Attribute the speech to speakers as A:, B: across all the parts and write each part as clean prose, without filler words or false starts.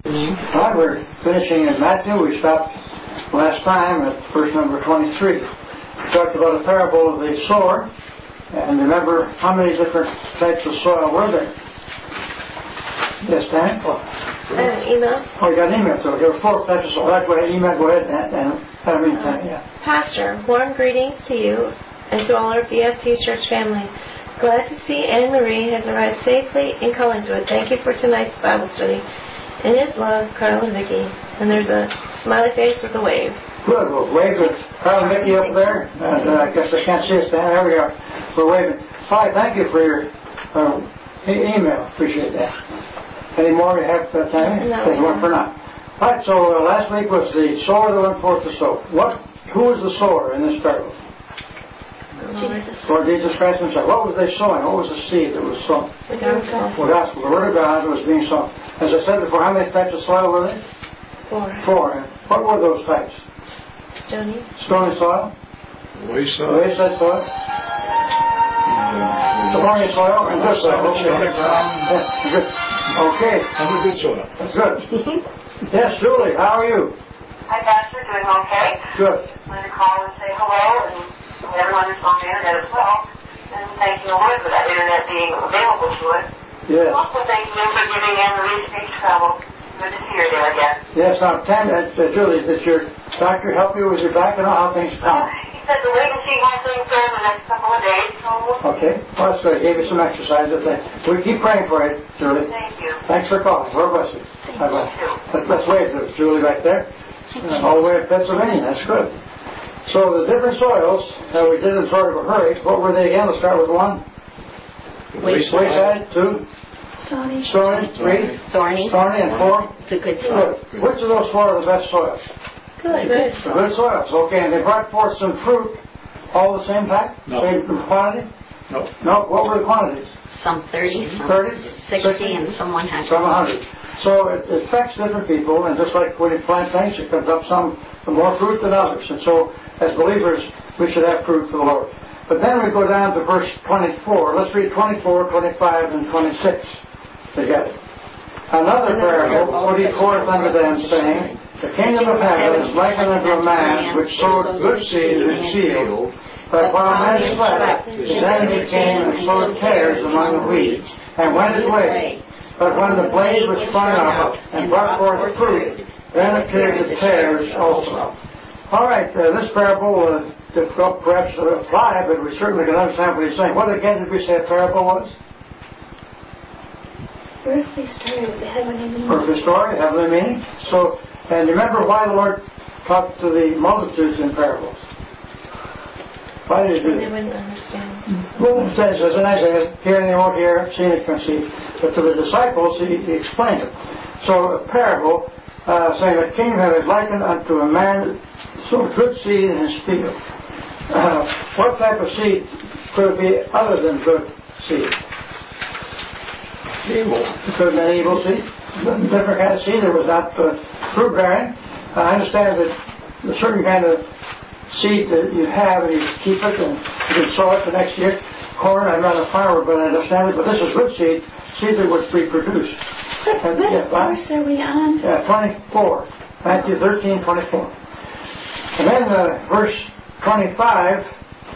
A: Right, we're finishing in Matthew. We stopped last time at verse number 23. We talked about a parable of the sower. And remember, how many different types of soil were there? Yes, Dan?
B: Email.
A: Oh, you got an email, so there were 4 types of soil. Right, go ahead, email, go ahead.
B: Pastor, warm greetings to you and to all our BFT church family. Glad to see Anne Marie has arrived safely in Collingswood. Thank you for tonight's Bible study. In his love, Carl and Vicki. And there's a smiley face with a wave.
A: Good. We'll wave with Carl and Vicki up there. And I guess I can't see us. There we are. We're waving. Hi, thank you for your email. Appreciate that. Any more you have for time?
B: No.
A: There's one for now. All right, so last week was the sower that went forth to sow. Who was the sower in this parable? Lord Jesus Christ himself. What was they sowing? What was the seed that was sown?
B: The gospel.
A: The gospel. The word of God was being sown. As I said before, how many types of soil were there? 4. What were those types?
B: Stony
A: soil.
C: Wayside.
A: Wayside soil. Thorny soil and good soil. Okay.
C: And a good soil.
A: That's good. Yes, Julie, how are you?
D: Hi, Pastor. Doing okay?
A: Good.
D: I'm going to call and say hello, and everyone who's on the internet as well, and thanking the Lord for that internet being available to us.
A: Yes.
D: Also thanking him for giving Anne Marie speech travel. Good to see her there again.
A: Yes, now, Julie, did your doctor help you with your back and how things come?
D: He said to wait and see how things go in the next couple of days, so...
A: Okay, well, that's good. He gave you some exercises. We keep praying for you, Julie.
D: Thank you.
A: Thanks for calling. Lord bless you.
D: Thank you.
A: Let's wave to Julie back there. All the way to Pennsylvania. That's good. So the different soils that we did in sort of a hurry, what were they again? Let's start with 1. Wayside. 2. Stony. 3.
B: Thorny.
A: And 4.
B: The good soil.
A: Good. Which of those 4 are the best soils?
B: Good.
A: The good soils. Okay, and they brought forth some fruit all the same time?
C: No.
A: Same quantity? No. What were the quantities?
E: Some 30, some 60, and some 100.
A: Some 100. So it affects different people, and just like when you plant things, it comes up some more fruit than others. And so, as believers, we should have fruit for the Lord. But then we go down to verse 24. Let's read 24, 25, and 26 together. Another parable put he forth unto them, saying, The kingdom of heaven is likened unto a man which sowed good seed in his field. But while men slept, his enemy came and sowed tares among the wheat, and went his way. But when the blade was sprung up and brought forth fruit, then appeared the tares also. All right, this parable difficult perhaps to apply, but we certainly can understand what he's saying. What again did we say a parable was?
B: Earthly story with the heavenly meaning.
A: Earthly story, heavenly meaning. So, and remember why the Lord talked to the multitudes in parables. Why did he do that?
B: They wouldn't understand.
A: Well, it says, as in Isaiah, hearing they won't hear, seeing they can't see. But to the disciples, he explained it. So a parable, saying the kingdom is likened unto a man sowed good seed in his field. What type of seed could it be other than good seed?
C: Evil.
A: It could have been evil seed. Different kind of seed that was not fruit bearing. I understand that a certain kind of seed that you have and you keep it and you can sow it the next year. Corn, I'm not a farmer, but I understand it. But this is good seed that was reproduced.
B: What verse are we on?
A: 24. Matthew 13, 24. And then verse 25,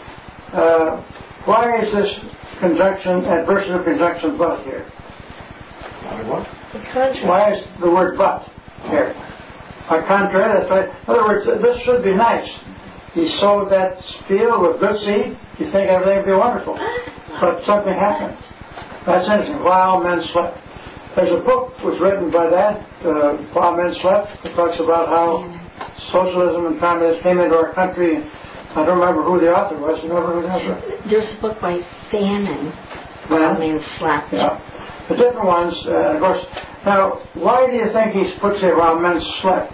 A: why is this conjunction, adversative conjunction but here?
C: Why what?
A: Why is the word but here? By contrary, that's right. In other words, this should be nice. He sowed that field with good seed. You think everything would be wonderful. But something happened. That's interesting. While men slept. There's a book was written by that, While Men Slept. It talks about how socialism and communism came into our country. I don't remember who the author was. You remember who the author was?
E: There's a book by Famine, While Men Slept.
A: Yeah. The different ones, of course. Now, why do you think he puts it while men slept?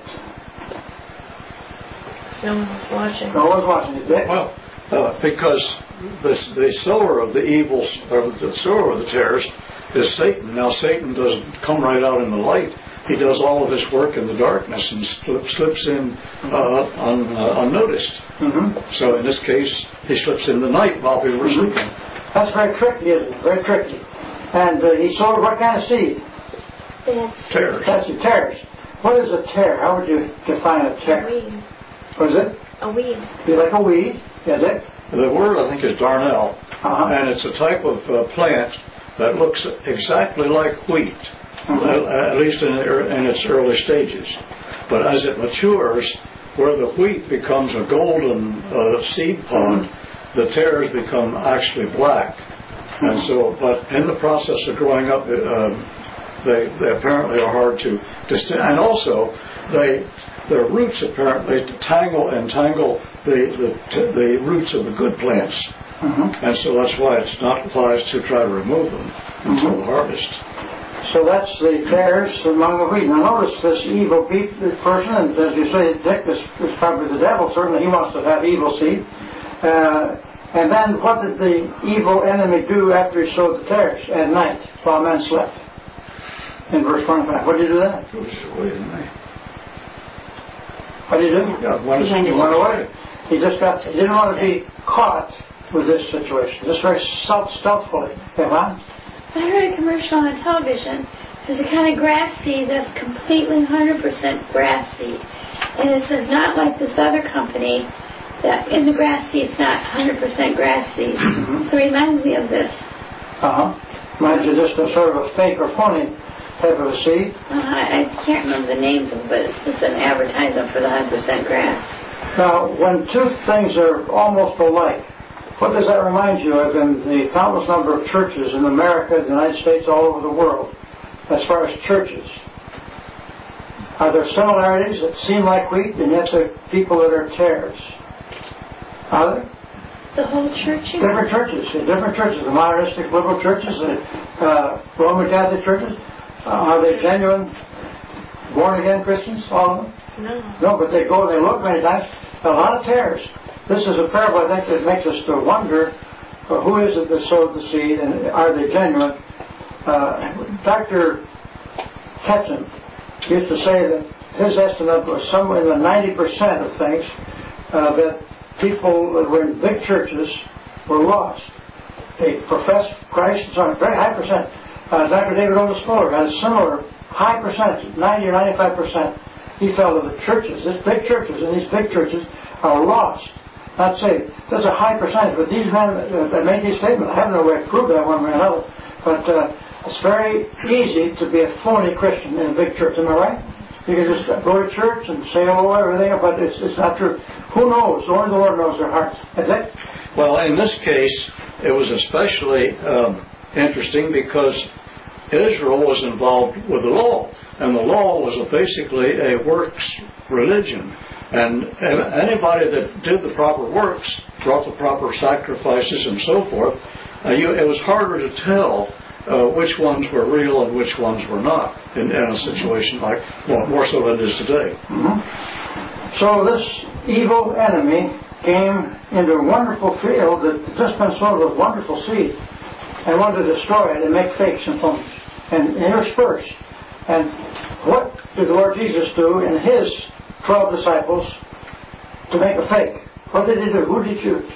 B: No one was watching.
A: No one was watching. It did?
C: Well, because the sower of the evils, or the sower of the tares, is Satan. Now, Satan doesn't come right out in the light. He does all of his work in the darkness and slips in unnoticed.
A: Mm-hmm.
C: So in this case, he slips in the night while people were sleeping.
A: That's very tricky, isn't it? Very tricky. And he sowed what kind of seed?
C: Tares.
A: That's the tares. What is a tare? How would you define a tare?
B: A weed.
A: What is it?
B: A weed.
A: Be like a weed, is it?
C: The word, I think, is darnel, and it's a type of plant that looks exactly like wheat, at least in its early stages. But as it matures, where the wheat becomes a golden seed pod, the tares become actually black. And so, but in the process of growing up, they apparently are hard to distinguish. And also, their roots apparently entangle the roots of the good plants. And so that's why it's not wise to try to remove them until the harvest.
A: So that's the tares among the wheat. Now notice this evil person, and as you say, Dick is probably the devil. Certainly he wants to have evil seed. And then what did the evil enemy do after he sowed the tares at night while men slept? In verse 25. What did he do then?
C: Goes away at night.
A: What did he do?
C: He
A: went away. He didn't want to be caught with this situation. Just very stealthily.
F: I heard a commercial on television. There's a kind of grass seed that's completely 100% grass seed. And it says not like this other company that in the grass seed it's not 100% grass seed. So it reminds me of this.
A: Reminds you just a sort of a fake or phony type of a seed.
F: I can't remember the names of it, but it's just an advertisement for the 100% grass.
A: Now, when two things are almost alike, what does that remind you of in the countless number of churches in America, the United States, all over the world, as far as churches? Are there similarities that seem like wheat, and yet there are people that are tares? Are there?
F: The whole church?
A: Different churches. The modernistic liberal churches, the Roman Catholic churches. Are they genuine, born-again Christians, all of them? No, but they go and they look many times. A lot of tares. This is a parable, I think, that makes us to wonder who is it that sowed the seed, and are they genuine? Dr. Ketchum used to say that his estimate was somewhere in the 90% of things that people that were in big churches were lost. They professed Christ, so a very high percent. Dr. David Otis Fuller had a similar high percentage, 90 or 95%. He felt that the churches, these big churches, and these big churches are lost, not saved. There's a high percentage, but these men that made these statements, I have no way to prove that one way or another, but it's very easy to be a phony Christian in a big church, am I right? You can just go to church and say hello and everything, but it's not true. Who knows? Only the Lord knows their hearts. Is it?
C: Well, in this case, it was especially interesting because Israel was involved with the law, and the law was basically a works religion. And anybody that did the proper works, brought the proper sacrifices and so forth, it was harder to tell which ones were real and which ones were not in a situation like, well, more so than it is today.
A: So this evil enemy came into a wonderful field that had just been sown with wonderful seed and wanted to destroy it and make fakes and phonies and intersperse. And what did the Lord Jesus do in His 12 disciples to make a fake? What did He do? Who did He choose?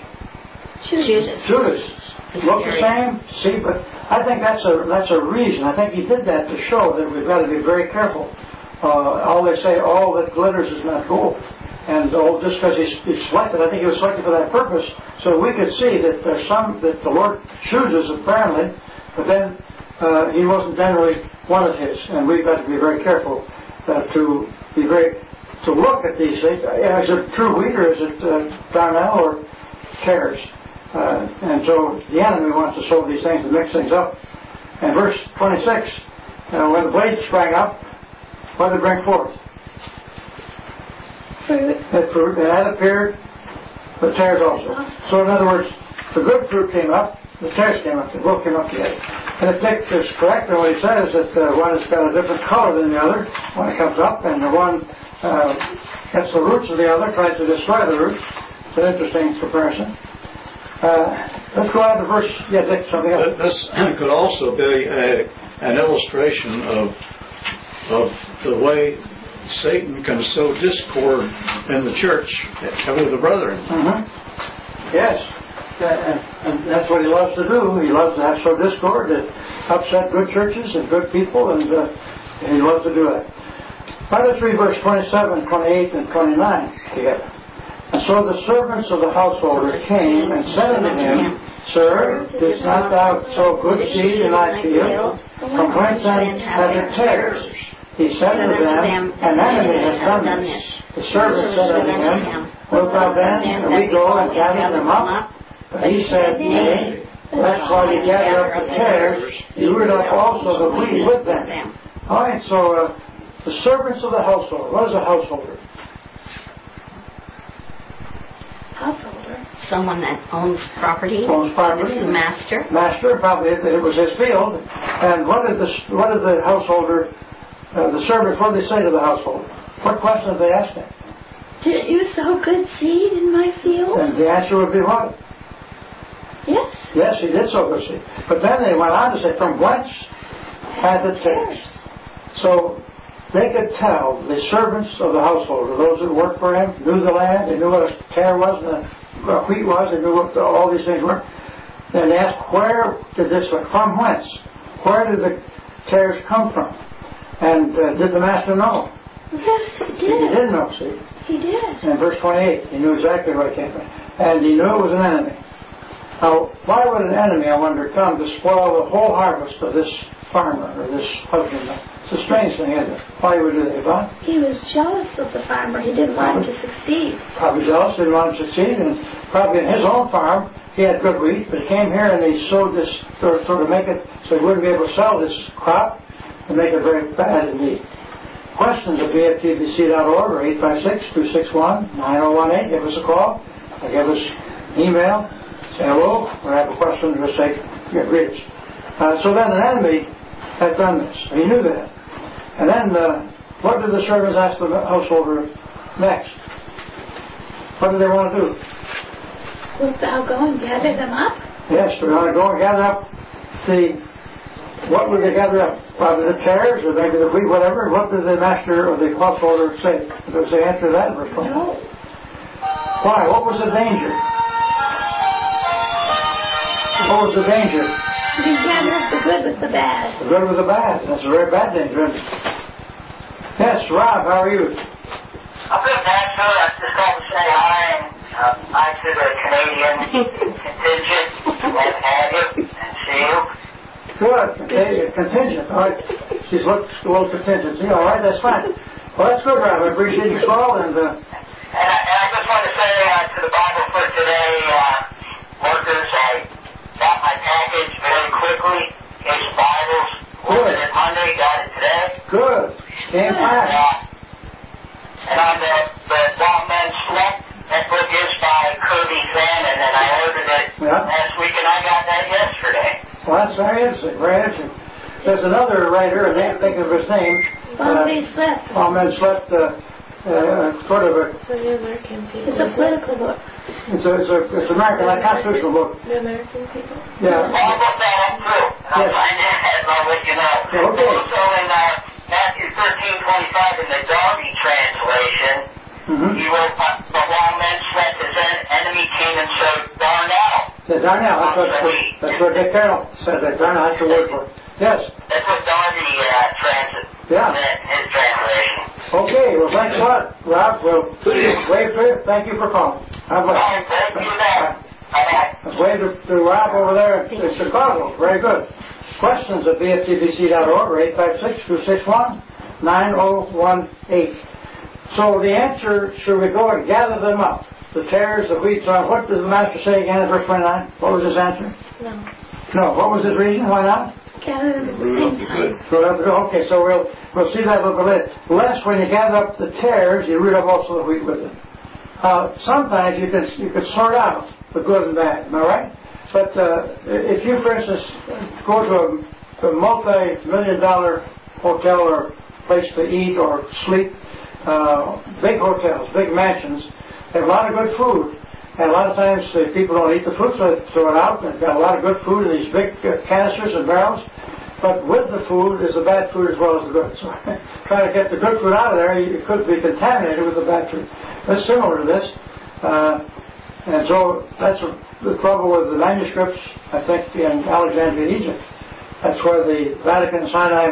A: Judas. Look the same? See, but I think that's a reason. I think He did that to show that we've got to be very careful. All they say, all that glitters is not gold. And just because he's selected, I think He was selected for that purpose, so we could see that there's some that the Lord chooses apparently, but then He wasn't generally one of His, and we've got to be very careful to look at these things. Is it true wheat or is it darnel or tares? And so the enemy wants to sow these things and mix things up. And verse 26, when the blade sprang up, what did it bring forth? Fruit. And that appeared, the tares also. So in other words, the good fruit came up, the tares came up, they both came up together. And if Dick is correct in what he says, that one has got a different color than the other when it comes up, and the one gets the roots of the other, tries to destroy the roots. It's an interesting comparison. Let's go on to verse, Dick, something else.
C: This could also be an illustration of the way Satan can sow discord in the church with the brethren.
A: Yes, and that's what he loves to do. He loves to sow discord, to upset good churches and good people, and He loved to do that. Let us read verse 27, 28, and 29 together. And so the servants of the householder came and said unto him, Sir, didst not thou sow good seed in thy field? From whence then hath it tares? He said unto them, An enemy hath done this. The servant said unto him, Wilt thou then, and we go and gather them up? But he said, Nay, lest while you gather up the tares, you root up also the wheat with them. All right, so the servants of the household. What is a householder?
E: Householder. Someone that owns property.
A: Owns property.
E: Is the master.
A: Master, probably it was his field. And what did the householder, the servants, what did they say to the householder? What questions did they ask him?
F: Did you sow good seed in my field?
A: And the answer would be what?
F: Yes.
A: Yes, he did sow good seed. But then they went on to say, From whence hath it tares? So they could tell, the servants of the householder, those that worked for him, knew the land, they knew what a tare was and a wheat was, they knew what all these things were. And they asked, where did this come from? Whence? Where did the tares come from? And did the master know?
F: Yes, he did.
A: He did know, see.
F: He did.
A: In verse 28, he knew exactly where it came from. And he knew it was an enemy. Now, why would an enemy, I wonder, come to spoil the whole harvest of this farmer or this husbandman? It's a strange thing, isn't it? Why would he do that, Yvonne?
F: He was jealous of the farmer. He didn't want him to succeed.
A: Probably jealous, didn't want him to succeed, and probably in his own farm, he had good wheat, but he came here and he sowed this sort of make it so he wouldn't be able to sell this crop and make it very bad indeed. Questions at BFTBC.org or 856-261-9018. Give us a call or give us an email. Say hello or have a question or say, read us. So then an enemy had done this. He knew that. And then what did the servants ask the householder next? What did they want to do?
F: Wilt thou go and gather them up?
A: Yes, we want to go and gather up what would they gather up? Probably the tares or maybe the wheat, whatever. What did the master or the householder say? Did they answer that?
F: No.
A: Why? What was the danger? What was the danger?
F: You gather up the good with the bad.
A: The good with the bad. That's a very bad danger, isn't it? Yes, Rob, how are you?
D: I'm good, Pastor. I just called to say hi, and hi to the Canadian contingent. Glad to have you and see you.
A: Good. Contingent. All right. She's looked a little contingency. All right, that's fine. Well, that's good, Rob. I appreciate your call. And I
D: just want to say to the Bible for today, workers, I got my package very quickly. It's Bibles. Ordered it Monday, got it today.
A: Good. Came fast.
D: And on the While Men Slept, that book is by Kirby Fannin, and I ordered it last week, and I got that yesterday.
A: Well, that's very interesting. Very interesting. There's another writer, I can't think of his name.
F: While Men Slept.
A: While Men Slept, sort of a...
B: For the American people.
F: It's a political book.
A: It's American, like constitutional book.
B: The American people?
A: Yeah.
D: Well, I'll look that up too. And I'll find it and I'll let you know.
A: Okay.
D: Also in Matthew 13:25 in the Darby translation, he wrote, but while men slept, his enemy came and said, Darnell.
A: The Darnell, that's what Dick Carroll said, that Darnell, that's the word for it. Yes.
D: That's what Darby his translation.
A: Okay, well, thanks a lot, Rob. Well, wave to thank you for calling. How about
D: Thank you, then. Bye-bye.
A: let's wave to Rob over there in Chicago. Very good. Questions at BFTBC.org or 856-261-9018. So the answer, should we go and gather them up? The tares, the wheat, what does the master say again in verse 29? What was his answer? No. What was his reason? Why not?
F: Gather them at the same time.
A: Okay, so we'll see that a little bit later. Lest when you gather up the tares, you root up also the wheat with it. Sometimes you can sort out the good and bad, am I right? But if you, for instance, go to a multi-million-dollar hotel or place to eat or sleep, big hotels, big mansions, have a lot of good food. And a lot of times people don't eat the food, so they throw it out. And they've got a lot of good food in these big canisters and barrels. But with the food is the bad food as well as the good. So trying to get the good food out of there, it could be contaminated with the bad food. That's similar to this. And so that's the trouble with the manuscripts, I think, in Alexandria, Egypt. That's where the Vatican Sinai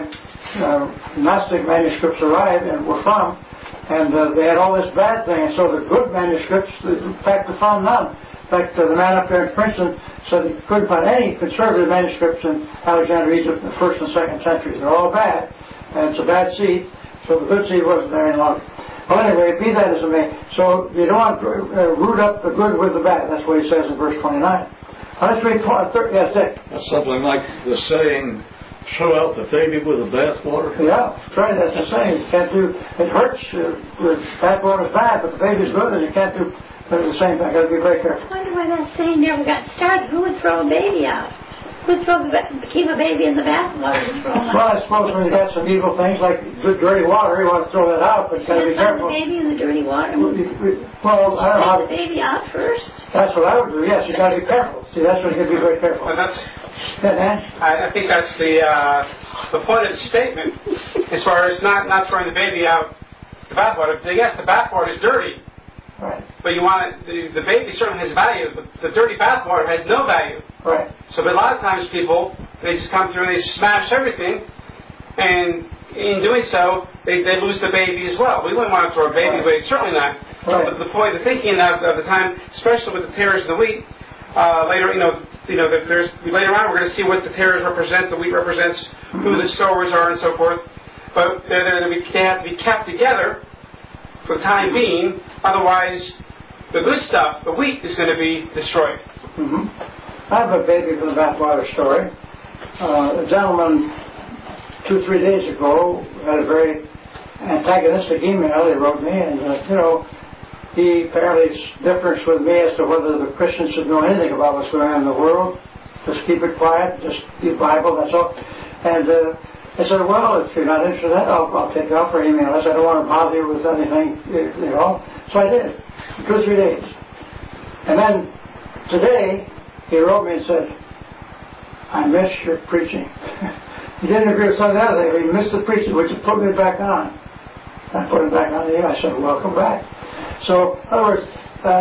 A: Gnostic manuscripts arrived and were from, and they had all this bad thing. And so the good manuscripts, in fact, they found none. In fact, the man up there in Princeton said he couldn't find any conservative manuscripts in Alexander, Egypt in the 1st and 2nd centuries. They're all bad, and it's a bad seed, so the good seed wasn't there any longer. Well, anyway, be that as it may. So you don't want to root up the good with the bad. That's what he says in verse 29. Let's read yes, Dick.
C: That's something like the saying, throw out the baby with the bathwater.
A: Yeah, that's right. That's the saying. You can't do, it hurts. The bathwater's bad, but the baby's good, and you can't do the same thing. Got to be very careful.
F: I wonder why that saying never got started. Who would throw a baby out? Who'd keep a baby in the bathwater and throw him out?
A: Well, I suppose when you got some evil things like good dirty water, you want to throw that out, but you got to be careful.
F: The baby in the dirty water.
A: Well, I don't know how
F: the baby out first.
A: That's what I would do. Yes, you got to be careful. See, that's what you got to be very careful.
G: Well, that's.
A: Yeah,
G: I think that's the point of the statement, as far as not throwing the baby out the bathwater. Yes, the bathwater is dirty.
A: Right.
G: But you want the baby certainly has value. The dirty bathwater has no value.
A: Right.
G: So, but a lot of times people, they just come through and they smash everything, and in doing so, they lose the baby as well. We wouldn't want to throw a baby away, certainly not.
A: Right.
G: But the point, the thinking of the time, especially with the tares and the wheat, later, there's later on we're going to see what the tares represent, the wheat represents, who the sowers are, and so forth. But they have to be kept together for the time being, otherwise the good stuff, the wheat, is going to be destroyed.
A: Mm-hmm. I have a baby from the bathwater story. A gentleman 2-3 days ago had a very antagonistic email he wrote me, and he apparently differs with me as to whether the Christians should know anything about what's going on in the world. Just keep it quiet, just keep Bible, that's all. And I said, well, if you're not interested in that, I'll take it off for email. I said, I don't want to bother you with anything, So I did, 2 or 3 days. And then today, he wrote me and said, I miss your preaching. He didn't agree with some of the other things, but he missed the preaching, which you put me back on. I put him back on the air. I said, welcome back. So, in other words,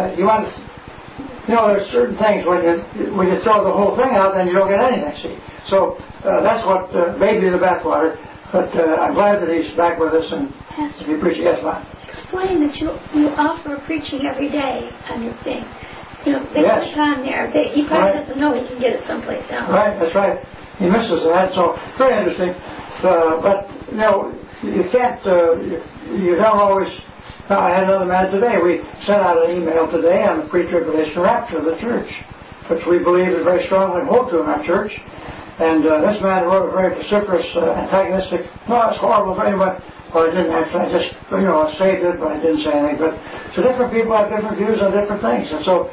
A: there's certain things when you throw the whole thing out, then you don't get anything, see. So, that's what baby the bathwater. But I'm glad that he's back with us and he's preaching. Yes, ma'am.
F: Explain that you offer preaching every day on your thing. They click on there. He probably doesn't know he can get it someplace else.
A: Right, that's right. He misses that, so very interesting. But you can't. You don't always. I had another man today. We sent out an email today on the pre-tribulation rapture of the church, which we believe is very strongly hold to in our church. And this man wrote a very vociferous, antagonistic. No, it's horrible. Anyway, well, I didn't actually. I just I saved it, but I didn't say anything. But so different people have different views on different things, and so.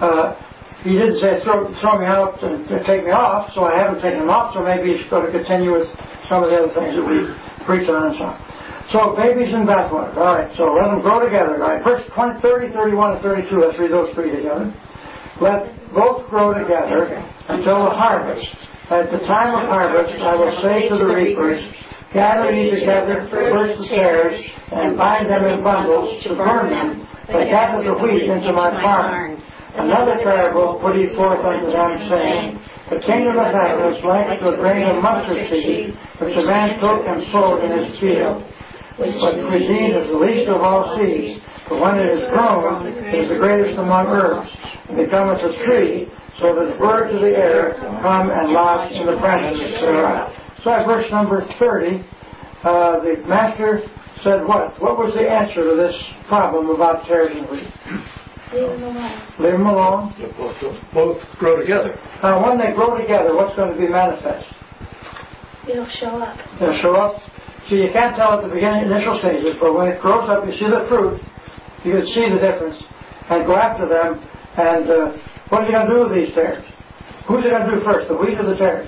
A: He didn't say throw me out and take me off, so I haven't taken him off, so maybe he's going to continue with some of the other things that we preach on and so on. So babies in bathwater. All right, so let them grow together. All right, verse 20, 30, 31, and 32, let's read those three together. Let both grow together until the harvest. At the time of harvest, I will say to the reapers, gather ye together first the tares, and bind them in bundles to burn them, but gather the wheat into my barn. Another parable put he forth unto them, saying, the kingdom of heaven is like to a grain of mustard seed, which a man took and sowed in his field. But the seed is the least of all seeds, for when it is grown, it is the greatest among herbs, and becometh a tree, so that the birds of the air come and lodge in the branches thereof. So at verse number 30, the master said what? What was the answer to this problem about tares and wheat?
F: Leave them alone.
A: Leave them alone.
C: Both grow together.
A: Now, when they grow together, what's going to be manifest?
F: It'll show up.
A: They'll show up. See, you can't tell at the beginning, initial stages, but when it grows up, you see the fruit. You can see the difference and go after them. And what are you going to do with these tares? Who's it going to do first, the wheat or the tares?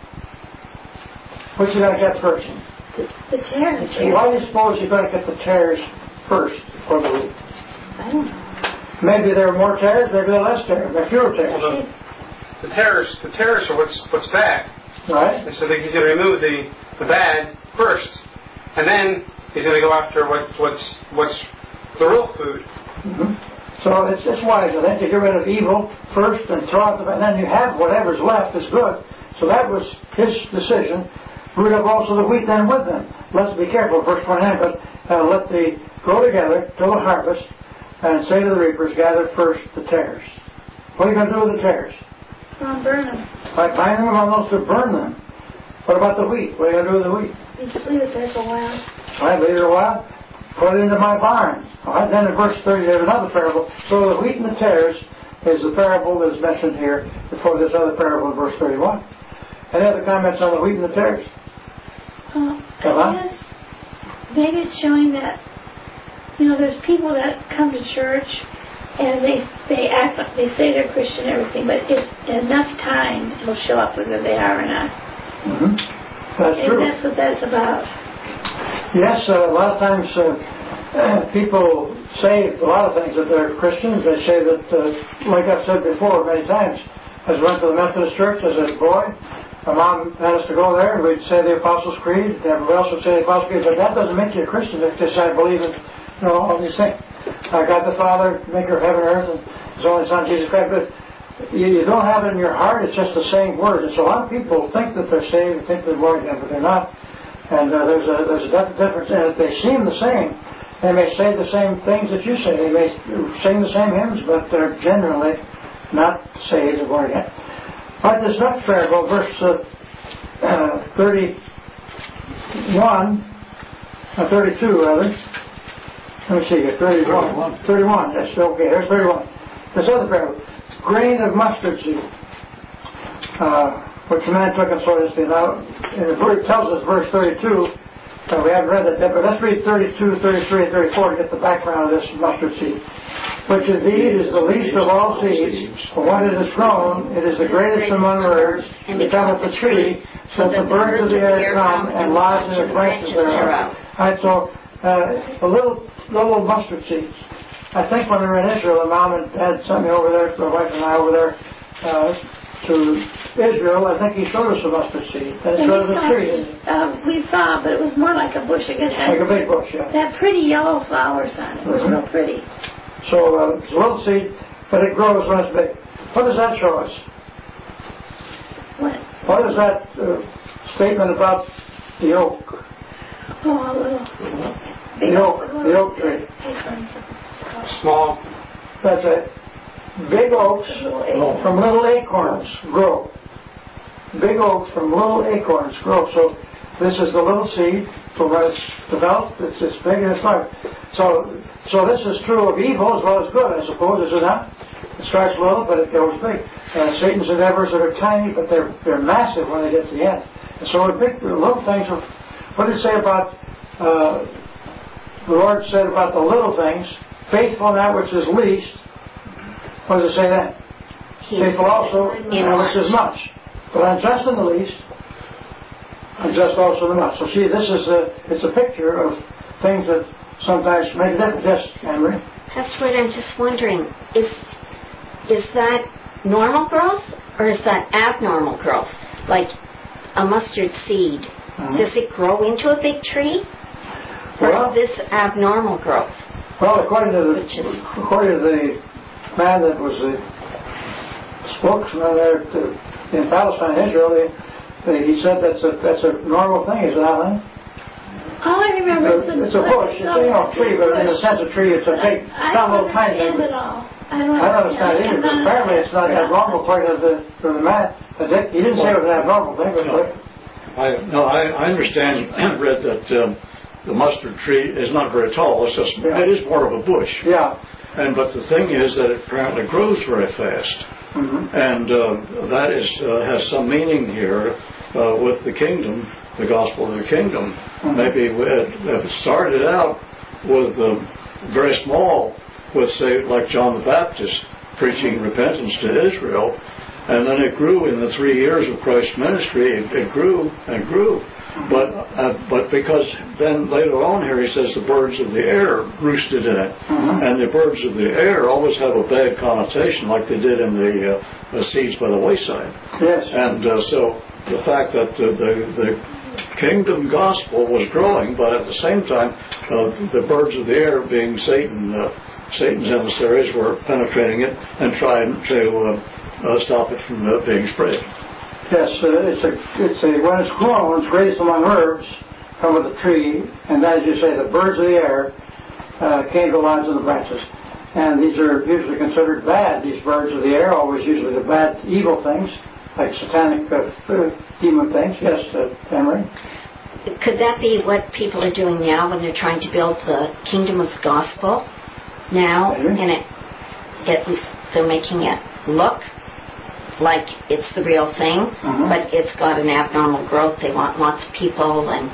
A: What's you going to get first?
F: The tares.
A: Why do you suppose you're going to get the tares first before the wheat?
F: I don't know.
A: Maybe there are more tares, maybe there are less tares, there are fewer tares.
G: Well, the tares are what's bad.
A: Right.
G: And so he's going to remove the bad first, and then he's going to go after what's the real food.
A: Mm-hmm. So it's wise, I think, to get rid of evil first and throw out the bad, and then you have whatever's left is good. So that was his decision. root up also the wheat then with them. Let's be careful, verse 29, but let the grow together till the harvest, and say to the reapers, gather first the tares. What are you going to do with the tares?
F: Burn them.
A: By binding them on those to burn them. What about the wheat? What are you going to do with the wheat?
F: You just leave it there for a while.
A: All right, leave it a while. Put it into my barn. All right, then in verse 30 there's another parable. So the wheat and the tares is the parable that is mentioned here before this other parable in verse 31. Any other comments on the wheat and the tares?
F: Yes. Maybe it's showing that, there's people that come to church and they act like they say they're Christian and everything, but if enough time, it'll show up whether they are or not.
A: Mm-hmm. That's true.
F: And that's what that's about.
A: Yes, a lot of times people say a lot of things that they're Christians. They say that, like I've said before many times, as I went to the Methodist Church as a boy, my mom had us to go there and we'd say the Apostles' Creed. Everybody else would say the Apostles' Creed, but that doesn't make you a Christian. It's just I believe in all these things. God the Father, maker of heaven and earth, and His only Son, Jesus Christ. But you don't have it in your heart. It's just the same word. And so a lot of people think that they're saved, think they're born again, but they're not. And there's a definite difference. And if they seem the same, they may say the same things that you say. They may sing the same hymns, but they're genuinely not saved or born again. All right, this next parable, verse 32 rather. Let me see here, 31. 31, that's okay, there's 31. This other parable, grain of mustard seed, which the man took and sowed his seed. Now, it tells us, verse 32, we haven't read that yet, but let's read 32, 33, and 34 to get the background of this mustard seed. Which indeed is the least of all seeds, for when it is grown, it is the greatest among herbs, and becometh a tree, so that the birds of the air come and lodge in the branches thereof. Alright, so the little mustard seeds. I think when we were in Israel, and Mom and Dad sent me over there, my wife and I over there, to Israel. I think he showed us a mustard seed. And it showed us a tree.
F: We saw, but it was more like a bush. It had
A: like a big bush, yeah.
F: That pretty yellow flowers on it. It was real pretty.
A: So it's a little seed, but it grows when it's big. What does that show us? What is that statement about the oak? The oak tree.
G: Small.
A: That's it. Big oaks from little acorns grow. Big oaks from little acorns grow. So this is the little seed. So when it's developed, it's big and it's large. So this is true of evil as well as good, I suppose, is it not? It starts little, but it goes big. Satan's endeavors are tiny, but they're massive when they get to the end. And so the little things are, what did it say about, the Lord said about the little things, faithful in that which is least. What does it say then? Faithful also in that which is much. But unjust in the least, unjust also in the much. So see, it's a picture of things that sometimes make a difference. Yes, Anne-Marie?
E: That's what I'm just wondering. Is that normal growth or is that abnormal growth? Like a mustard seed. Mm-hmm. Does it grow into a big tree? Or is this abnormal growth?
A: Well, according to the man that was the spokesman there in Palestine, Israel, he said that's a normal thing, is it not, Lynn?
F: All I remember
A: it's a bush. It's a tree, but in a sense a tree, it's a big, not a little tiny thing. I don't understand it either, but apparently it's not abnormal according to the man. He didn't say it was an abnormal thing, but
C: I understand and read that the mustard tree is not very tall. It is more of a bush.
A: Yeah.
C: But the thing is that it apparently grows very fast. Mm-hmm. And that has some meaning here with the kingdom, the gospel of the kingdom. Mm-hmm. Maybe if it started out with very small, with, say, like John the Baptist preaching repentance to Israel, and then it grew in the 3 years of Christ's ministry. It grew and grew. But because then later on here he says the birds of the air roosted in it. Mm-hmm. And the birds of the air always have a bad connotation like they did in the seeds by the wayside.
A: Yes.
C: And so the fact that the kingdom gospel was growing, but at the same time the birds of the air, being Satan's emissaries, were penetrating it and trying to stop it from being spread.
A: Yes, when it's grown, it's raised among herbs, cover the tree, and as you say, the birds of the air came to lodge in the branches. And these are usually considered bad, these birds of the air, always usually the bad, evil things, like satanic demon things. Yes, Emery?
E: Could that be what people are doing now when they're trying to build the kingdom of the gospel now?
A: Maybe.
E: And they're making it look like it's the real thing, but it's got an abnormal growth. They want lots of people, and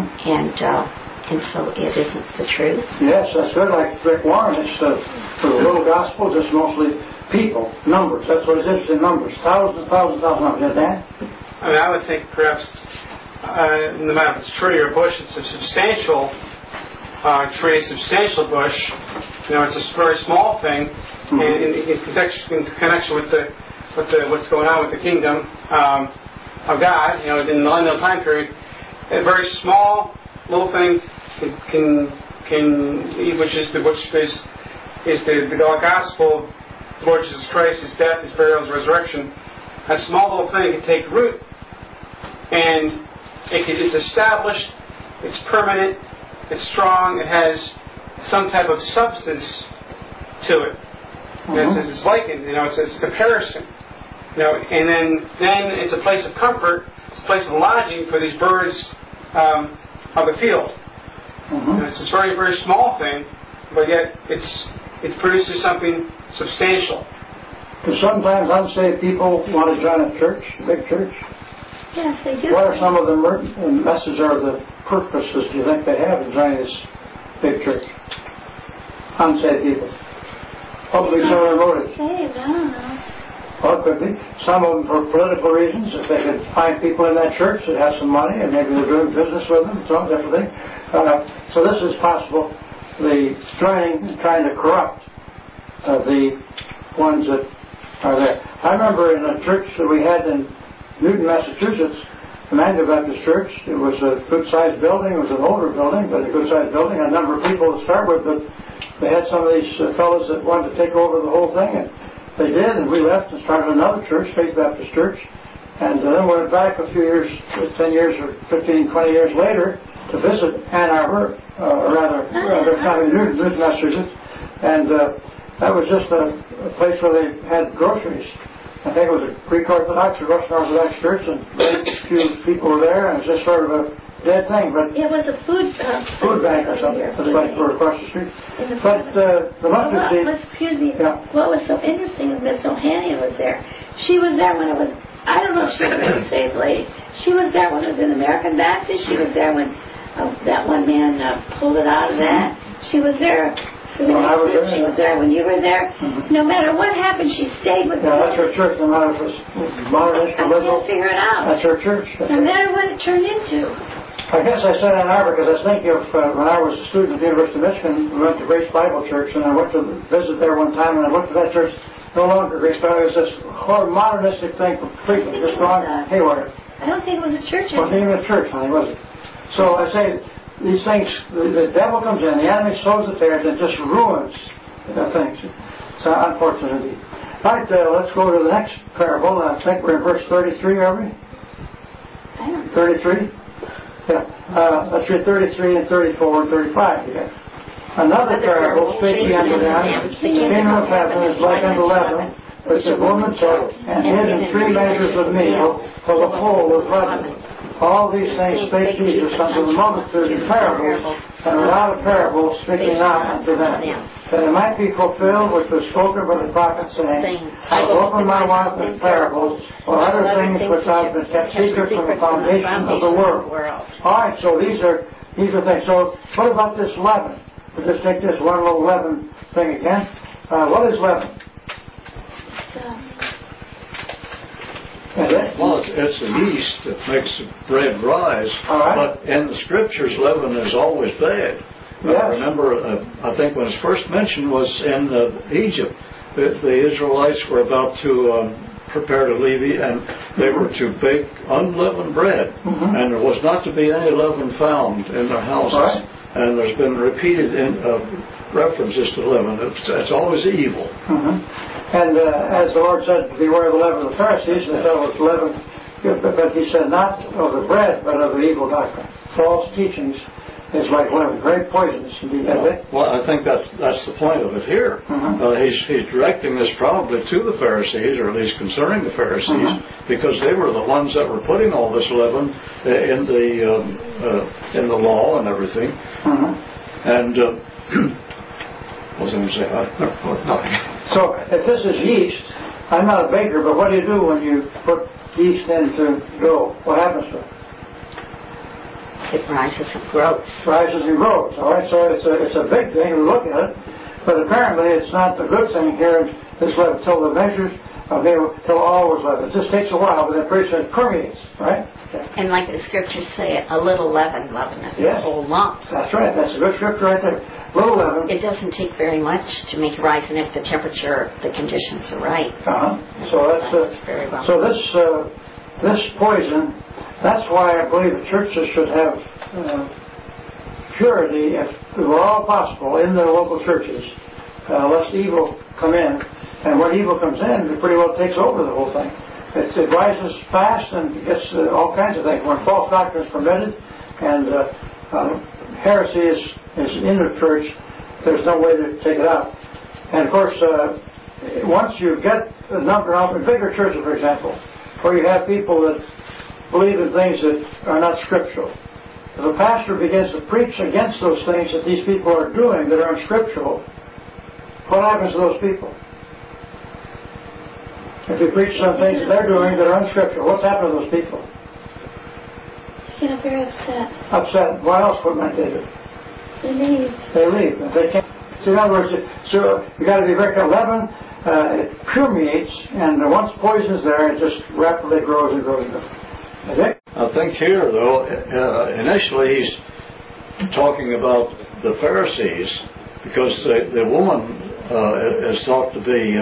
E: so it isn't the truth.
A: Yes, that's good. Like Rick Warren, it's for the little gospel, just mostly people, numbers. That's what it is, in numbers. Thousands of numbers. Dan?
G: I mean, I would think perhaps, no matter if it's a tree or a bush, it's a substantial tree, a substantial bush. You know, it's a very small thing, and in connection with what's going on with the kingdom of God. You know, in the millennial time period, a very small little thing which is the gospel, the Lord Jesus Christ, His death, His burial, His resurrection. A small little thing can take root, and it's established, it's permanent, it's strong, it has some type of substance to it. It's likened, you know, it's a comparison. You know, and then it's a place of comfort, it's a place of lodging for these birds of the field. And it's a very, very small thing, but yet it produces something substantial.
A: Because sometimes unsaved people want to join a church, a big church.
F: Yes, they do.
A: What are some of the messages or the purposes do you think they have in joining this big church? Unsaved people. Probably similar motives.
F: Saved, I don't know.
A: Well, it could be. Some of them for political reasons. If they could find people in that church that have some money and maybe they're doing business with them, some different thing. So this is possible. The joining, trying to corrupt the ones that are there. I remember in a church that we had in Newton, Massachusetts, the Emmanuel Baptist Church. It was a good-sized building. It was an older building, but a good-sized building. A number of people to start with, but they had some of these fellows that wanted to take over the whole thing, and they did, and we left and started another church, Faith Baptist Church, and then went back a few years, 10 years or 15, 20 years later to visit Ann Arbor, or rather Newton, Massachusetts, and that was just a place where they had groceries. I think it was a Greek Orthodox or Russian Orthodox church, and very few people were there, and it was just sort of a dead thing. But
F: it was a food
A: bank or something. It was like across the street. But the mustard seed.
F: Excuse me. Yeah. What was so interesting is Miss Ohania was there. She was there when it was. I don't know if she was a saved lady. She was there when it was in American Baptist. She was there when that one man pulled it out of that. She was there. She was there when you were there. No matter what happened, she stayed with us.
A: That's her church. No matter if it was modernist or liberal.
F: I can't figure it out.
A: That's her church.
F: No matter what it turned into.
A: I guess I said Ann Arbor because I was thinking of when I was a student at the University of Michigan, we went to Grace Bible Church, and I went to visit there one time, and I looked at that church, no longer Grace Bible. It was this whole modernistic thing completely, just gone haywire.
F: I don't think it was a church.
A: It wasn't even a church, honey, was it? So I say, these things, the devil comes in, the enemy sows the tares, and just ruins the things. It's unfortunate indeed. All right, let's go to the next parable. I think we're in verse 33, are we?
F: I don't know.
A: 33? Yeah. Let's read 33 and 34 and 35 again. Another parable speaking unto them, the kingdom of heaven is like unto leaven, which the woman took and hid in 3 measures of meal, till the whole was leavened. All these things spake Jesus unto the multitude in parables, and without a parable speaking not unto them, that it might be fulfilled which was spoken by the prophet, saying, I will open my mouth in parables, or other things which have been kept secret from the foundation of the world. All right, so these are things. So what about this leaven? We'll just take this one little leaven thing again. What is leaven?
C: Well, it's the yeast that makes the bread rise. But in the scriptures, leaven is always bad. Remember, I think when it's first mentioned was in Egypt. The Israelites were about to prepare to leave, and they were to bake unleavened bread. And there was not to be any leaven found in their houses. And there's been repeated references to leaven. It's always evil.
A: And as the Lord said, beware of the leaven of the Pharisees, they thought it was leaven But he said not of the bread, but of the evil doctrine. False teachings is like leaven, very poisonous indeed.
C: Well, I think that's the point of it here. He's directing this probably to the Pharisees, or at least concerning the Pharisees, because they were the ones that were putting all this leaven in the law and everything. And what was I going to say? Nothing.
A: So if this is yeast, I'm not a baker, but what do you do when you put yeast into dough? What happens to it?
E: It rises and grows.
A: Rises and grows. All right, so it's a big thing to look at it, but apparently it's not the good thing here. This leaven till the measures till all was leaven. It just takes a while, but then pretty soon it permeates, right? Okay.
E: And like the scriptures say, a little leaven leaveneth the whole lump.
A: That's right. That's a good scripture right there. Little leaven.
E: It doesn't take very much to make it rise, and if the temperature, the conditions are right.
A: So that's
E: very well.
A: So this poison. That's why I believe the churches should have purity, if it were all possible, in their local churches, lest evil come in. And when evil comes in, it pretty well takes over the whole thing. It rises fast and gets all kinds of things. When false doctrine is permitted and heresy is in the church, there's no way to take it out. And of course, once you get a number of bigger churches, for example, where you have people that believe in things that are not scriptural. If a pastor begins to preach against those things that these people are doing that are unscriptural, what happens to those people? If you preach some things that they're doing that are unscriptural, what's happened to those people?
F: They get very upset.
A: Upset. What else would might they do?
F: They leave.
A: They leave. If they can't. So in other words, you got to be very careful. Leaven, it permeates, and once poison is there, it just rapidly grows and grows and grows. Okay?
C: I think here, though, initially he's talking about the Pharisees, because the woman is thought to be,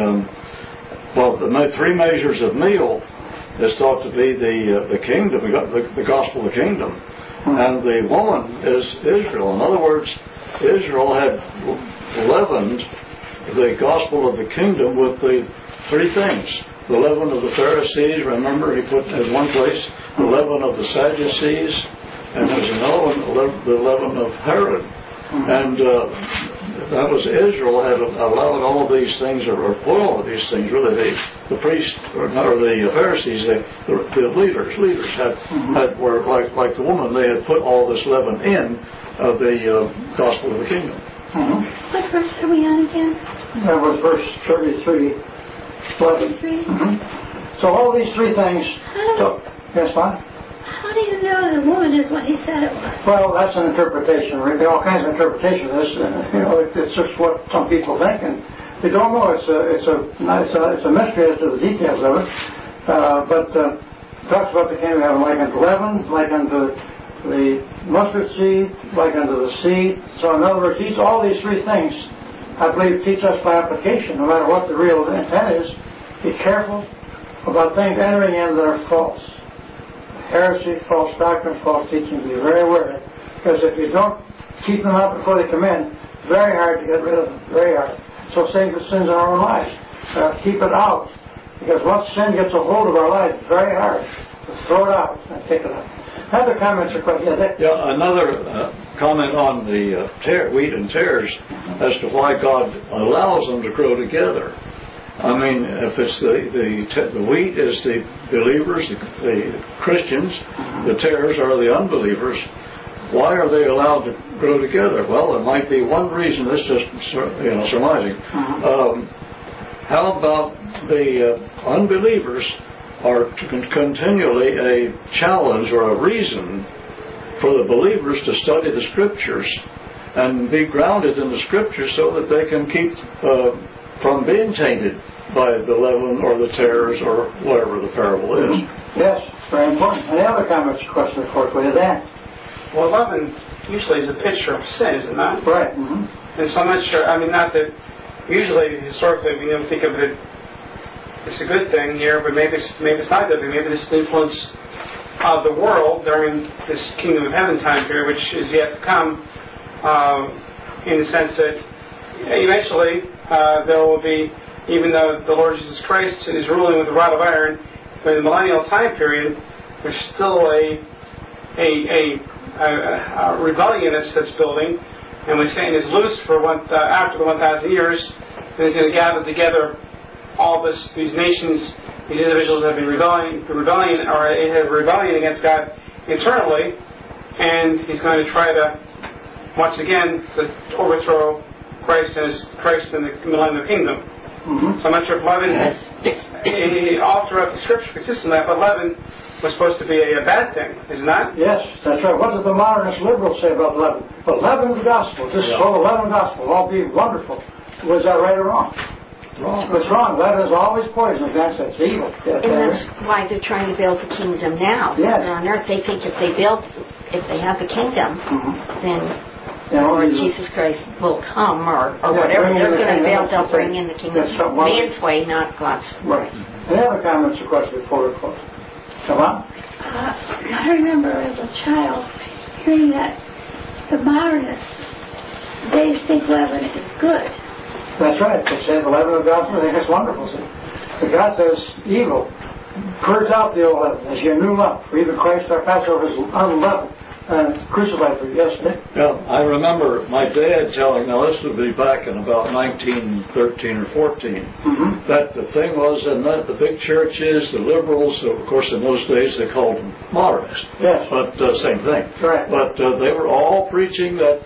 C: the 3 measures of meal is thought to be the kingdom, the gospel of the kingdom. And the woman is Israel. In other words, Israel had leavened the gospel of the kingdom with the 3 things. The leaven of the Pharisees, remember, he put in one place the leaven of the Sadducees, and there's another one, the leaven of Herod. And that was Israel had allowed all of these things, or put all of these things, really, the priests, or the Pharisees, the leaders were like the woman, they had put all this leaven in the gospel of the kingdom.
F: What verse are we on again?
A: That was verse 33.
F: 33?
A: So all these 3 things. Yes, fine.
F: How do you know the woman is what he said it was?
A: Well, that's an interpretation. There are all kinds of interpretations of this. It's just what some people think, and they don't know. It's a mystery as to the details of it. But it talks about the kingdom having like unto leaven, like unto the mustard seed, like unto the seed. So in other words, all these 3 things, I believe, teach us by application, no matter what the real intent is. Be careful about things entering in that are false. Heresy, false doctrine, false teaching. Be very wary. Because if you don't keep them out before they come in, it's very hard to get rid of them. Very hard. So same with sins in our own lives. Keep it out. Because once sin gets a hold of our lives, it's very hard to throw it out and take it out. Other comments or questions?
C: Another comment on the wheat and tares as to why God allows them to grow together. I mean, if it's the wheat is the believers, the Christians, the tares are the unbelievers. Why are they allowed to grow together? Well, there might be one reason. This is just surmising. How about the unbelievers are continually a challenge or a reason for the believers to study the Scriptures and be grounded in the Scriptures so that they can keep from being tainted by the leaven or the tares or whatever the parable is.
A: Yes, very important. Any other comments or questions for you, Dan?
G: Well, leaven usually is a picture of sin, is it not?
A: Right.
G: And so I'm not sure, not that usually, historically, we don't think of it, it's a good thing here, but maybe it's not a good thing. Maybe this influence of the world during this kingdom of heaven time period, which is yet to come, in the sense that eventually there will be, even though the Lord Jesus Christ is ruling with a rod of iron, in the millennial time period, there's still a rebellion that's building, and when Satan is loose for after the 1,000 years, then he's going to gather together all these nations, these individuals that have been rebellion against God internally, and he's going to try to once again to overthrow Christ and the millennial kingdom. Mm-hmm. So I'm not sure if leaven, all throughout the Scripture consistently, but leaven was supposed to be a bad thing, is it not?
A: Yes, that's right. What did the modernist liberals say about leaven? But leaven the gospel. This is called the leaven gospel. All be wonderful. Was that right or wrong? Wrong. It's wrong. Leaven is always poison. That's evil.
E: And that's why they're trying to build the kingdom now.
A: Yes.
E: On earth, they think if they have the kingdom, then Lord Jesus Christ will come, or whatever they're going to build, they'll bring in the kingdom. Man's way, not God's way.
A: Any other comments or questions before we close? Come on.
F: I remember as a child hearing that the modernists, they think leaven is good.
A: That's right. They say the leaven of God, I think it's wonderful. But God says, evil, purge out the old leaven as your new lump. For even Christ our Passover is unleavened. Crucified for you, yes, Nick?
C: Yeah, I remember my dad telling, now this would be back in about 1913 or 14, that the thing was, and that the big churches, the liberals, of course in those days they called them modernists,
A: yes,
C: but same thing.
A: Right.
C: But they were all preaching that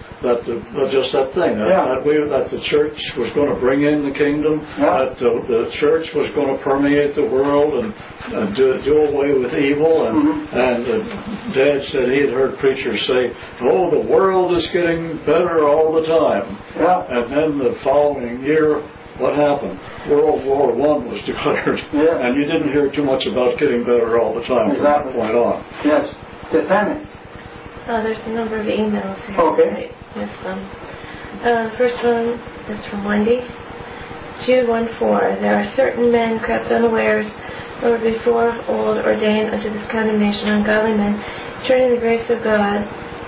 C: just that thing, that the church was going to bring in the kingdom, that the church was going to permeate the world and do away with evil, and Dad said he had heard preachers say, "Oh, the world is getting better all the time."
A: Yeah.
C: And then the following year, what happened? World War I was declared, and you didn't hear too much about getting better all the time from that point on.
A: Yes. Defend it.
B: There's a number of emails here.
A: Okay.
B: Right. Yes, first one is from Wendy. Jude 1:4. There are certain men crept unawares, who were before of old ordained unto this condemnation, ungodly men, turning the grace of God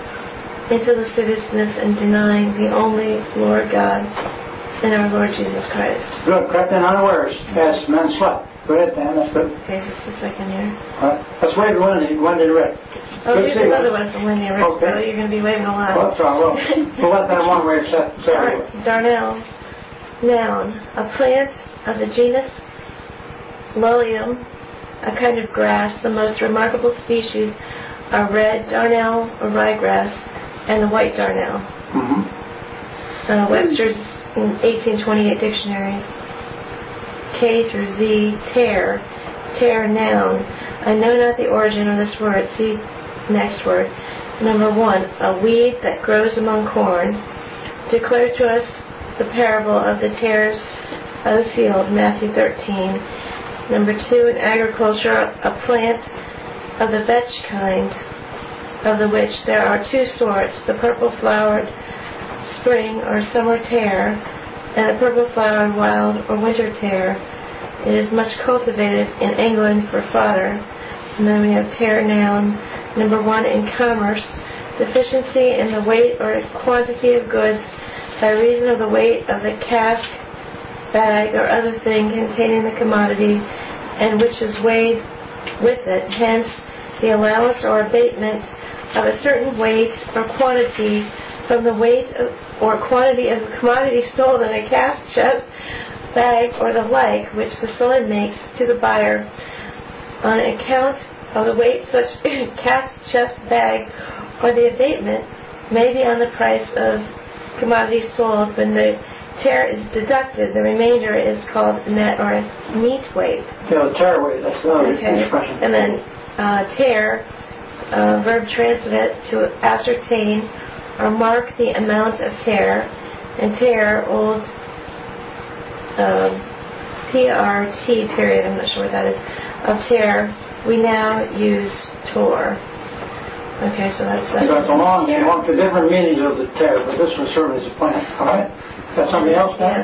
B: into lasciviousness and denying the only Lord God and our Lord Jesus Christ.
A: Good. Crept in unawares as men slept. Go ahead, Dan. That's good.
B: Okay, just a second here.
A: Let's wave Wendy Rick.
B: Oh, here's another one from Wendy Rick. Okay. So you're going to be waving a lot.
A: Well, that's all right. We'll let that one wave set.
B: Darnel. Noun. A plant of the genus Lolium, a kind of grass. The most remarkable species are red darnel or ryegrass and the white darnel. Webster's 1828 dictionary. K through Z, tear noun. I know not the origin of this word. See next word. Number 1, a weed that grows among corn. Declares to us the parable of the tares of the field, Matthew 13. Number 2, in agriculture, a plant of the vetch kind, of the which there are 2 sorts, the purple-flowered spring or summer tare, and the purple-flowered wild or winter tare. It is much cultivated in England for fodder. And then we have tare noun. Number 1, in commerce, deficiency in the weight or quantity of goods by reason of the weight of the cask, bag, or other thing containing the commodity, and which is weighed with it. Hence, the allowance or abatement of a certain weight or quantity from the weight or quantity of the commodity sold in a cask, chest, bag, or the like, which the seller makes to the buyer on account of the weight such cask, chest, bag, or the abatement may be on the price of commodity sold. When the tare is deducted, the remainder is called net or meat weight.
A: Yeah, the tare weight, that's another expression.
B: And then tare, verb transitive, to ascertain or mark the amount of tare, and tare, old PRT period, I'm not sure what that is, of tare, we now use tor. Okay, so that's that.
A: So it's a long to different meanings of the tare, but this one certainly is a plant. All right? Got something else, Dan?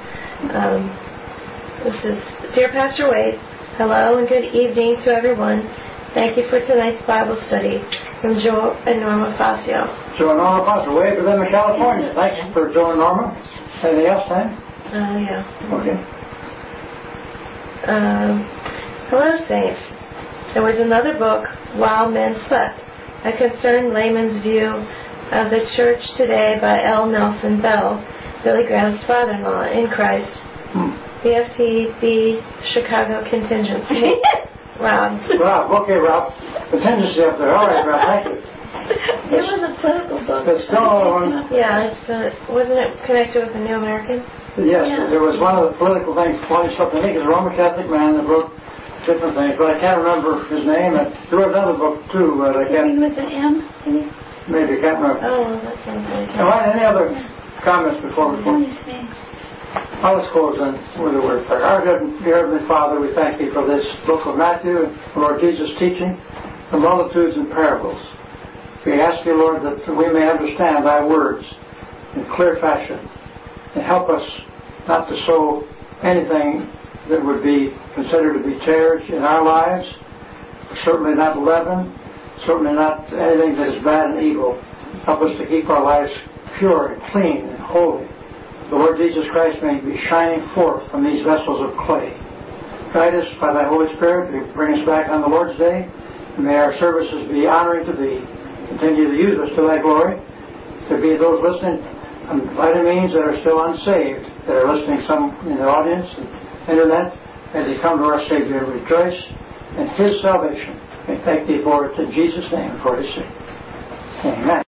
B: Yes, this is Dear Pastor Wade, hello and good evening to everyone. Thank you for tonight's Bible study from Joe and Norma Facio.
A: Joe and Norma Facio, way for them in California. Thanks for Joe and Norma. Anything else, Dan?
B: Yeah.
A: Okay.
B: Hello, Saints. There was another book, While Men Slept, A Concerned Layman's View of the Church Today by L. Nelson Bell, Billy Graham's father-in-law in Christ. BFTB Chicago Contingency. Rob.
A: Okay, Rob. Contingency up there. All right, Rob, thank you.
F: It was a political book.
A: It's still on.
B: Yeah, wasn't it connected with the New American?
A: Yes,
F: Yeah.
A: there was one of the political things polished up. I think it's a Roman Catholic man that wrote different things, but I can't remember his name. And there was another book, too, but I can't.
F: With an M?
A: Maybe, I can't remember.
B: Oh, well, that sounds like
A: All right, any other comments before we close? Let's close then with a word of prayer. Our good Heavenly Father, we thank Thee for this book of Matthew and Lord Jesus' teaching, the multitudes and parables. We ask Thee, Lord, that we may understand Thy words in clear fashion and help us not to sow anything that would be considered to be tares in our lives, certainly not leaven, certainly not anything that is bad and evil. Help us to keep our lives pure and clean and holy. The Lord Jesus Christ may be shining forth from these vessels of clay. Guide us by Thy Holy Spirit to bring us back on the Lord's Day. And may our services be honoring to Thee. Continue to use us to Thy glory. To be those listening by the means that are still unsaved, that are listening some in the audience and internet, as they come to our Savior and rejoice in His salvation. And thank Thee for it in Jesus' name and for His sake. Amen.